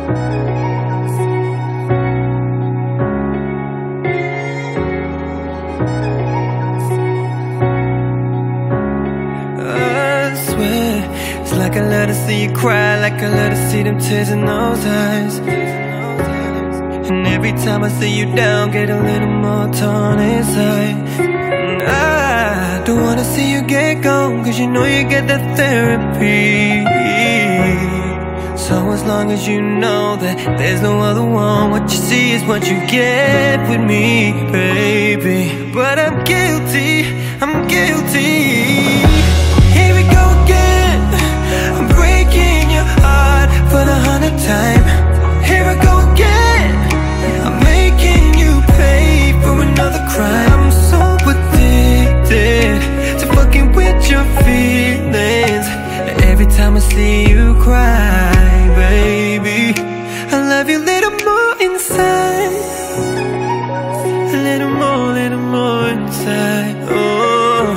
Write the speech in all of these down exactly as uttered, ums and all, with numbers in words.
It's like I love to see you cry, like I love to see them tears in those eyes. And every time I see you down, get a little more torn inside. And I don't wanna see you get gone, cause you know you get that therapy. So as long as you know that there's no other one, what you see is what you get with me, baby. But I'm guilty, I'm guilty. Here we go again, I'm breaking your heart for the hundredth time. Here I go again, I'm making you pay for another crime. I'm so addicted to fucking with your feelings. Every time I see you cry, baby, I love you a little more inside. A little more, little more inside. Oh,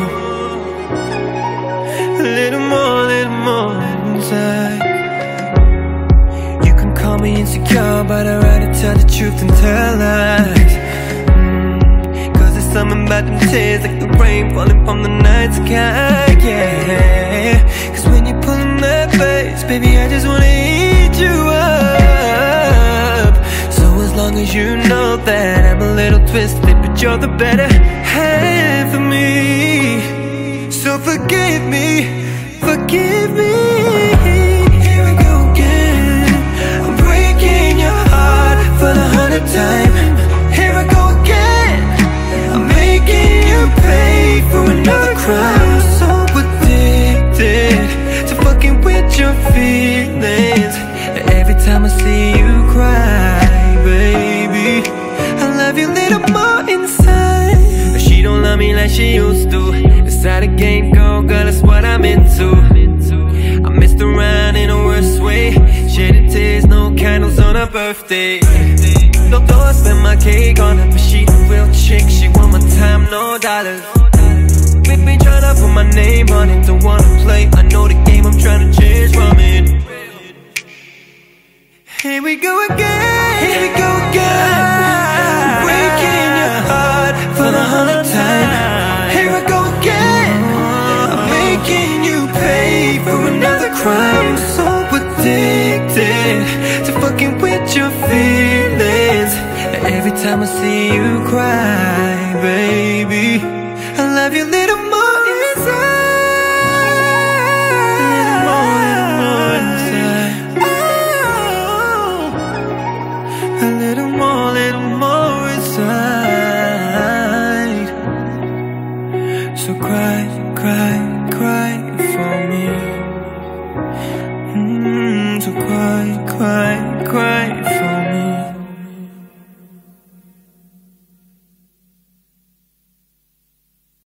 a little more, little more inside. You can call me insecure, but I'd rather tell the truth than tell lies. mm, Cause there's something about them tears, like the rain falling from the night sky. Yeah, cause when you're pulling that face, baby, I just wanna eat you up. So as long as you know that I'm a little twisted, but you're the better half of me. So forgive me, forgive me. Here we go again, I'm breaking your heart for the hundredth time. Here I go again, I'm making you pay for another crime. I'm so addicted to fucking with your feelings. Every time I see you cry, baby, I love you a little more inside. She don't love me like she used to. It's how the game go, girl, that's what I'm into. I messed around in a worse way, shedding tears, no candles on her birthday. Although I spend my cake on her, but she a real chick, she want my time, no dollars. Baby tryna put my name on it, don't wanna play, I know the game, I'm tryna change from it. Here we go again, here we go again, I'm breaking your heart for the hundredth time. Here I go again, I'm making you pay for another crime. I'm so addicted to fucking with your feelings. Every time I see you cry, baby, I love you little